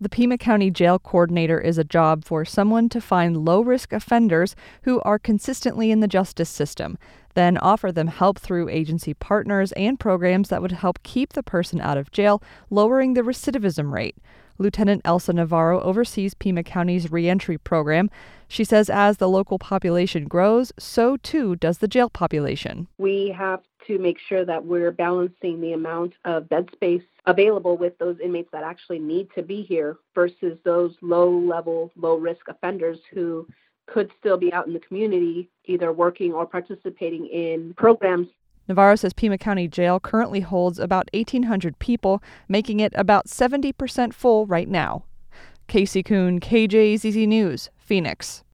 The Pima County Jail Coordinator is a job for someone to find low-risk offenders who are consistently in the justice system, then offer them help through agency partners and programs that would help keep the person out of jail, lowering the recidivism rate. Lieutenant Elsa Navarro oversees Pima County's reentry program. She says as the local population grows, so too does the jail population. We have to make sure that we're balancing the amount of bed space available with those inmates that actually need to be here versus those low-level, low-risk offenders who could still be out in the community, either working or participating in programs. Navarro says Pima County Jail currently holds about 1,800 people, making it about 70% full right now. Casey Kuhn, KJZZ News, Phoenix.